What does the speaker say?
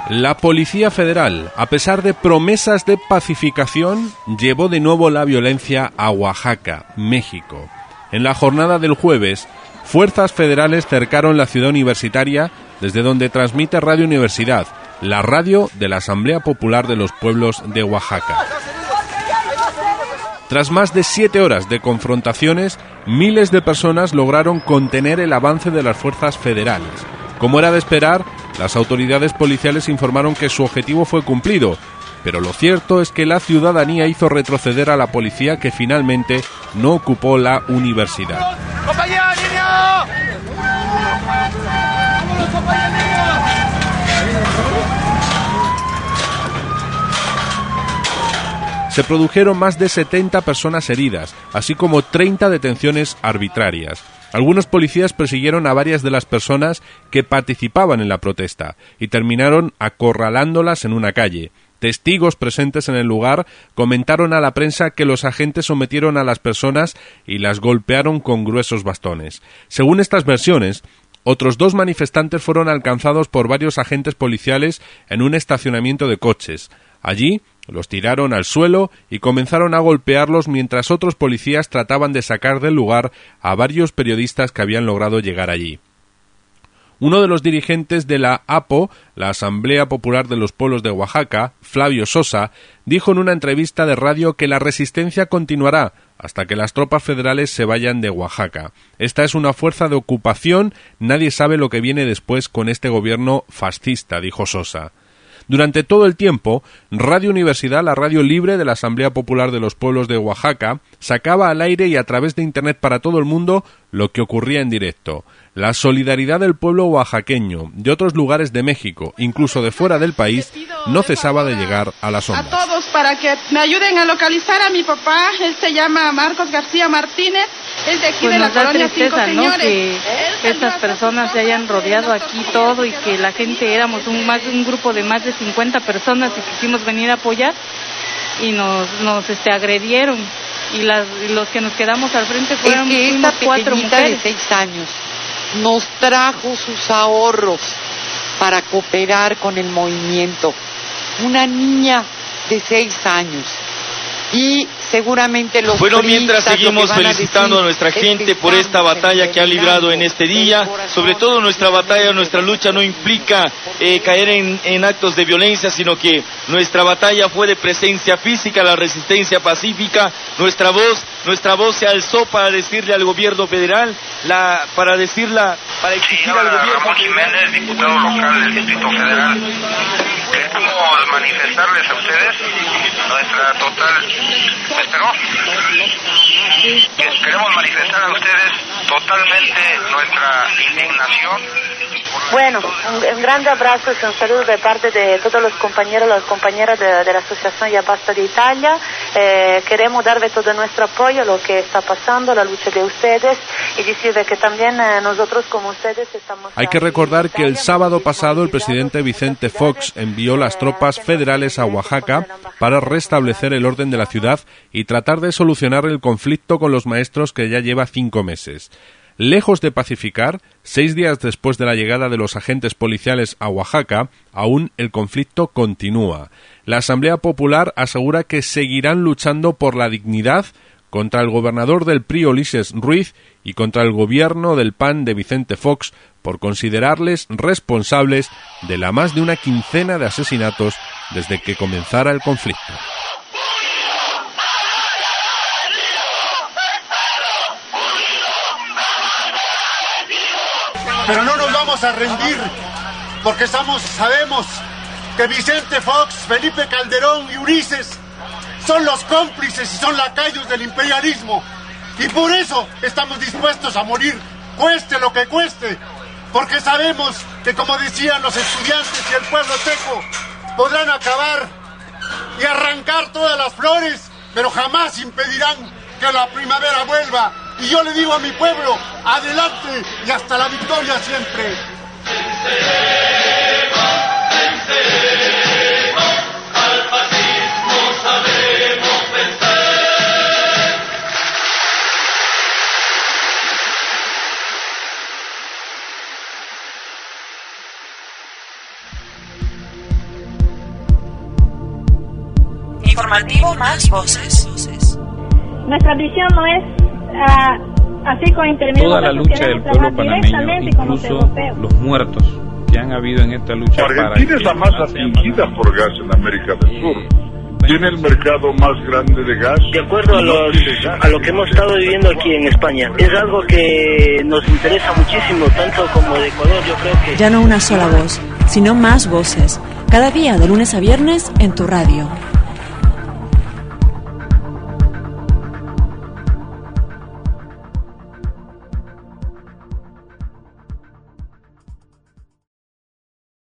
La Policía Federal, a pesar de promesas de pacificación, llevó de nuevo la violencia a Oaxaca, México. En la jornada del jueves, fuerzas federales cercaron la ciudad universitaria, desde donde transmite Radio Universidad, la radio de la Asamblea Popular de los Pueblos de Oaxaca. Tras más de 7 horas de confrontaciones, miles de personas lograron contener el avance de las fuerzas federales. Como era de esperar, las autoridades policiales informaron que su objetivo fue cumplido, pero lo cierto es que la ciudadanía hizo retroceder a la policía, que finalmente no ocupó la universidad. ¡Compañía, niño! Se produjeron más de 70 personas heridas, así como 30 detenciones arbitrarias. Algunos policías persiguieron a varias de las personas que participaban en la protesta y terminaron acorralándolas en una calle. Testigos presentes en el lugar comentaron a la prensa que los agentes sometieron a las personas y las golpearon con gruesos bastones. Según estas versiones, otros 2 manifestantes fueron alcanzados por varios agentes policiales en un estacionamiento de coches. Allí los tiraron al suelo y comenzaron a golpearlos mientras otros policías trataban de sacar del lugar a varios periodistas que habían logrado llegar allí. Uno de los dirigentes de la APO, la Asamblea Popular de los Pueblos de Oaxaca, Flavio Sosa, dijo en una entrevista de radio que la resistencia continuará hasta que las tropas federales se vayan de Oaxaca. Esta es una fuerza de ocupación, nadie sabe lo que viene después con este gobierno fascista, dijo Sosa. Durante todo el tiempo, Radio Universidad, la radio libre de la Asamblea Popular de los Pueblos de Oaxaca, sacaba al aire y a través de Internet para todo el mundo lo que ocurría en directo. La solidaridad del pueblo oaxaqueño, de otros lugares de México, incluso de fuera del país, no cesaba de llegar a las ondas. A todos para que me ayuden a localizar a mi papá. Él se llama Marcos García Martínez. Es de aquí, pues de la colonia Cinco Señores. Que estas personas se hayan rodeado aquí todo y que la gente éramos un grupo de más de 50 personas y quisimos venir a apoyar y nos agredieron y los que nos quedamos al frente fueron esta 4 mujeres de 6 años nos trajo sus ahorros para cooperar con el movimiento. Una niña de 6 años. Y seguramente los mientras seguimos felicitando a nuestra gente por esta batalla que ha librado en este día, sobre todo nuestra batalla, nuestra lucha no implica caer en actos de violencia, sino que nuestra batalla fue de presencia física, la resistencia pacífica. Nuestra voz se alzó para decirle al gobierno federal, para exigir al gobierno. Ramón Jiménez, diputado local del Distrito Federal. Queremos manifestarles a ustedes nuestra total... Queremos manifestar a ustedes totalmente nuestra indignación. Bueno, un grande abrazo y un saludo de parte de todos los compañeros y las compañeras de la Asociación Ya Basta de Italia. Queremos darle todo nuestro apoyo a lo que está pasando, la lucha de ustedes, y decirles que también nosotros como ustedes estamos... Hay que recordar que el sábado pasado el presidente Vicente Fox envió las tropas federales a Oaxaca para restablecer el orden de la ciudad y tratar de solucionar el conflicto con los maestros que ya lleva 5 meses. Lejos de pacificar, 6 días después de la llegada de los agentes policiales a Oaxaca, aún el conflicto continúa. La Asamblea Popular asegura que seguirán luchando por la dignidad contra el gobernador del PRI, Ulises Ruiz, y contra el gobierno del PAN de Vicente Fox por considerarles responsables de la más de una quincena de asesinatos desde que comenzara el conflicto. Pero no nos vamos a rendir, porque sabemos que Vicente Fox, Felipe Calderón y Ulises son los cómplices y son lacayos del imperialismo. Y por eso estamos dispuestos a morir, cueste lo que cueste, porque sabemos que, como decían los estudiantes y el pueblo teco, podrán acabar y arrancar todas las flores, pero jamás impedirán que la primavera vuelva. Y yo le digo a mi pueblo, adelante y hasta la victoria siempre. Al fascismo sabremos vencer. informativo Más Voces. Nuestra visión no es así con intermediarios. Toda la lucha del pueblo panameño, incluso los muertos que han habido en esta lucha. Argentina es la más atingida por gas en América del Sur. Tiene el mercado más grande de gas. De acuerdo a lo que hemos estado viviendo aquí en España, es algo que nos interesa muchísimo, tanto como de Ecuador, yo creo que... Ya no una sola voz, sino más voces, cada día de lunes a viernes en tu radio.